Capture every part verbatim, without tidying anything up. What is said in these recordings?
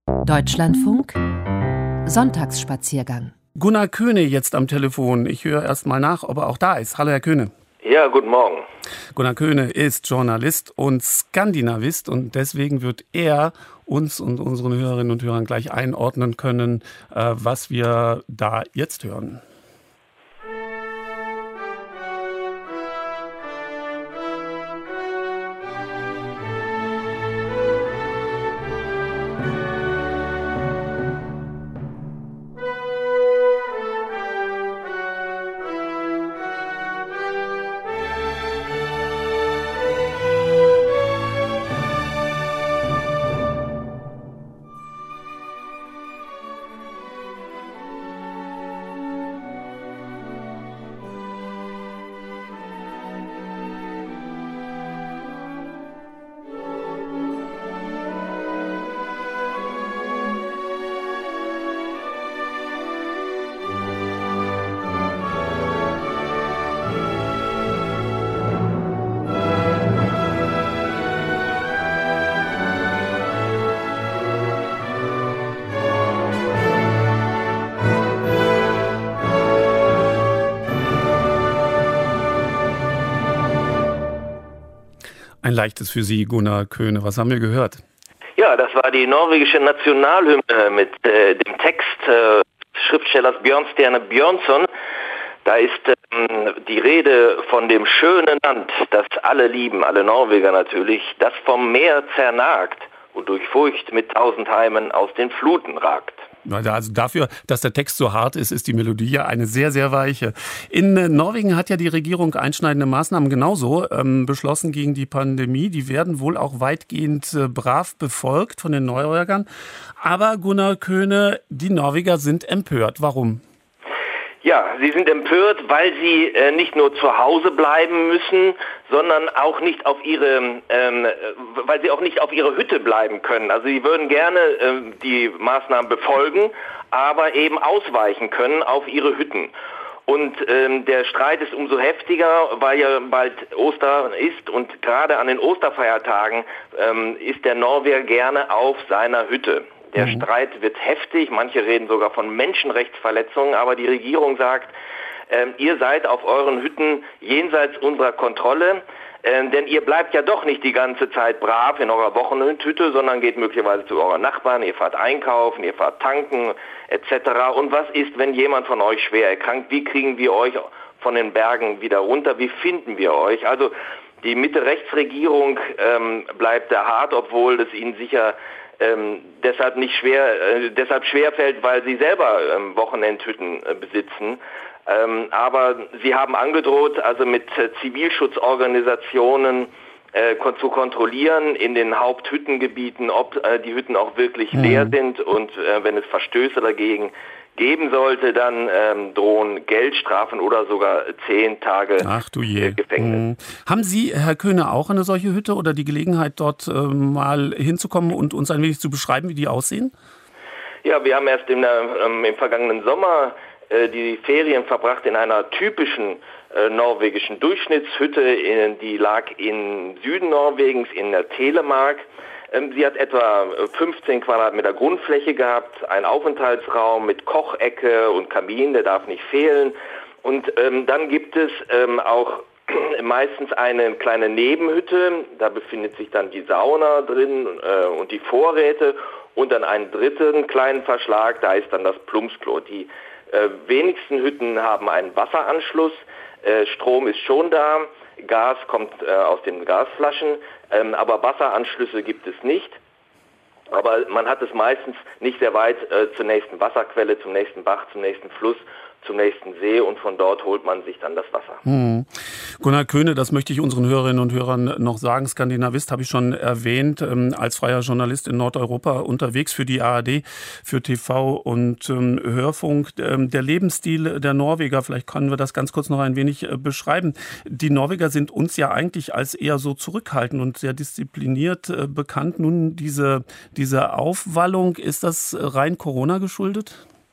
Deutschlandfunk Sonntagsspaziergang. Gunnar Köhne jetzt am Telefon. Ich höre erst mal nach, ob er auch da ist. Hallo, Herr Köhne. Ja, guten Morgen. Gunnar Köhne ist Journalist und Skandinavist und deswegen wird er uns und unseren Hörerinnen und Hörern gleich einordnen können, äh, was wir da jetzt hören. Ein leichtes für Sie, Gunnar Köhne. Was haben wir gehört? Ja, das war die norwegische Nationalhymne mit äh, dem Text äh, des Schriftstellers Björnstjerne Björnson. Da ist ähm, die Rede von dem schönen Land, das alle lieben, alle Norweger natürlich, das vom Meer zernagt und durch Furcht mit tausend Heimen aus den Fluten ragt. Also dafür, dass der Text so hart ist, ist die Melodie ja eine sehr, sehr weiche. In Norwegen hat ja die Regierung einschneidende Maßnahmen genauso ähm, beschlossen gegen die Pandemie. Die werden wohl auch weitgehend äh, brav befolgt von den Norwegern. Aber Gunnar Köhne, die Norweger sind empört. Warum? Ja, sie sind empört, weil sie äh, nicht nur zu Hause bleiben müssen, sondern auch nicht auf ihre, ähm, weil sie auch nicht auf ihre Hütte bleiben können. Also sie würden gerne äh, die Maßnahmen befolgen, aber eben ausweichen können auf ihre Hütten. Und ähm, der Streit ist umso heftiger, weil ja bald Ostern ist und gerade an den Osterfeiertagen ähm, ist der Norweger gerne auf seiner Hütte. Der mhm. Streit wird heftig, manche reden sogar von Menschenrechtsverletzungen, aber die Regierung sagt, äh, ihr seid auf euren Hütten jenseits unserer Kontrolle, äh, denn ihr bleibt ja doch nicht die ganze Zeit brav in eurer Wochenendhütte, sondern geht möglicherweise zu euren Nachbarn, ihr fahrt einkaufen, ihr fahrt tanken et cetera. Und was ist, wenn jemand von euch schwer erkrankt? Wie kriegen wir euch von den Bergen wieder runter? Wie finden wir euch? Also die Mitte-Rechts-Regierung ähm, bleibt da hart, obwohl es ihnen sicher Ähm, deshalb nicht schwer, äh, deshalb schwer fällt, weil sie selber ähm, Wochenendhütten äh, besitzen. Ähm, aber sie haben angedroht, also mit äh, Zivilschutzorganisationen äh, kon- zu kontrollieren in den Haupthüttengebieten, ob äh, die Hütten auch wirklich mhm. leer sind und äh, wenn es Verstöße dagegen geben sollte, dann ähm, drohen Geldstrafen oder sogar zehn Tage Ach du je. Gefängnis. Mhm. Haben Sie, Herr Köhne, auch eine solche Hütte oder die Gelegenheit, dort äh, mal hinzukommen und uns ein wenig zu beschreiben, wie die aussehen? Ja, wir haben erst in der, ähm, im vergangenen Sommer äh, die Ferien verbracht in einer typischen äh, norwegischen Durchschnittshütte, in, die lag im Süden Norwegens in der Telemark. Sie hat etwa fünfzehn Quadratmeter Grundfläche gehabt, einen Aufenthaltsraum mit Kochecke und Kamin, der darf nicht fehlen. Und ähm, dann gibt es ähm, auch meistens eine kleine Nebenhütte, da befindet sich dann die Sauna drin äh, und die Vorräte und dann einen dritten kleinen Verschlag, da ist dann das Plumpsklo. Die äh, wenigsten Hütten haben einen Wasseranschluss, äh, Strom ist schon da. Gas kommt äh, aus den Gasflaschen, ähm, aber Wasseranschlüsse gibt es nicht. Aber man hat es meistens nicht sehr weit äh, zur nächsten Wasserquelle, zum nächsten Bach, zum nächsten Fluss, zum nächsten See und von dort holt man sich dann das Wasser. Hm. Gunnar Köhne, das möchte ich unseren Hörerinnen und Hörern noch sagen. Skandinavist habe ich schon erwähnt, ähm, als freier Journalist in Nordeuropa unterwegs für die A R D, für T V und ähm, Hörfunk. Ähm, der Lebensstil der Norweger, vielleicht können wir das ganz kurz noch ein wenig äh, beschreiben. Die Norweger sind uns ja eigentlich als eher so zurückhaltend und sehr diszipliniert äh, bekannt. Nun diese, diese Aufwallung, ist das rein Corona geschuldet?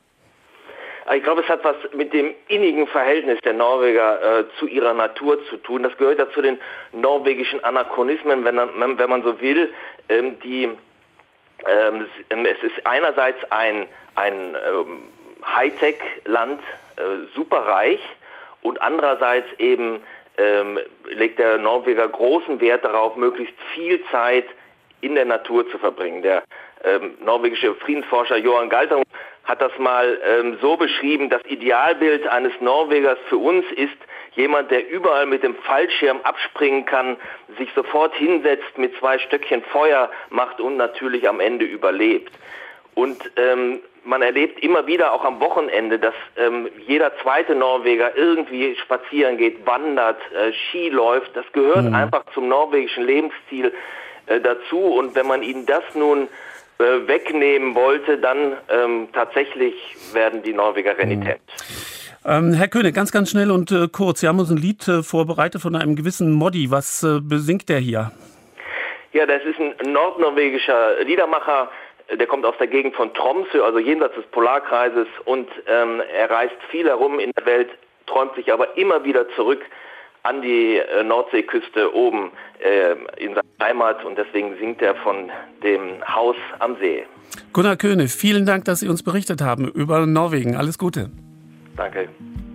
Ich glaube, es hat was mit dem innigen Verhältnis der Norweger äh, zu ihrer Natur zu tun. Das gehört ja zu den norwegischen Anachronismen, wenn man, wenn man so will, ähm, die Ähm, es ist einerseits ein, ein ähm, Hightech-Land, äh, superreich, und andererseits eben ähm, legt der Norweger großen Wert darauf, möglichst viel Zeit in der Natur zu verbringen. Der ähm, norwegische Friedensforscher Johan Galtung hat das mal ähm, so beschrieben: Das Idealbild eines Norwegers für uns ist jemand, der überall mit dem Fallschirm abspringen kann, sich sofort hinsetzt, mit zwei Stöckchen Feuer macht und natürlich am Ende überlebt. Und ähm, man erlebt immer wieder, auch am Wochenende, dass ähm, jeder zweite Norweger irgendwie spazieren geht, wandert, äh, Ski läuft. Das gehört mhm. einfach zum norwegischen Lebensstil äh, dazu. Und wenn man ihnen das nun äh, wegnehmen wollte, dann ähm, tatsächlich werden die Norweger renitent. Mhm. Ähm, Herr König, ganz, ganz schnell und äh, kurz. Sie haben uns ein Lied äh, vorbereitet von einem gewissen Moddi. Was äh, besingt der hier? Ja, das ist ein nordnorwegischer Liedermacher. Der kommt aus der Gegend von Tromsø, also jenseits des Polarkreises. Und ähm, er reist viel herum in der Welt, träumt sich aber immer wieder zurück an die äh, Nordseeküste oben äh, in seiner Heimat. Und deswegen singt er von dem Haus am See. Gunnar König, vielen Dank, dass Sie uns berichtet haben über Norwegen. Alles Gute. Danke.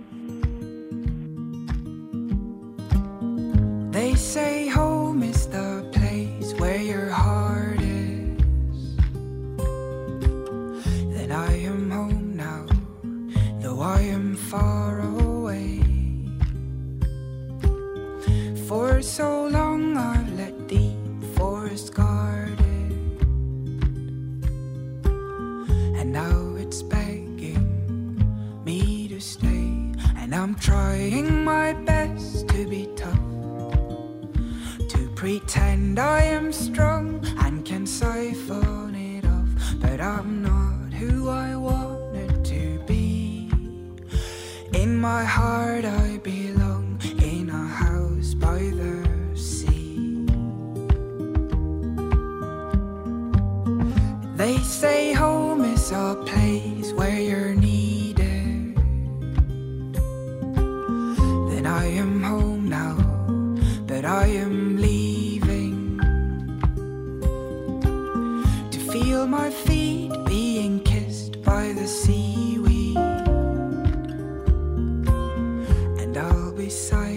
They say home is the place where your heart is. Then I am home now, though I am far away. For so long I've let the forest guard it, and now it's begging me to stay. And I'm trying my best to be tough, to pretend I am strong and can siphon it off, but I'm not who I wanted to be. In my heart I belong in a house by the sea. They say home is a place where you're needed. Then I am home now, but I am leaving to feel my feet being kissed by the seaweed, and I'll be silent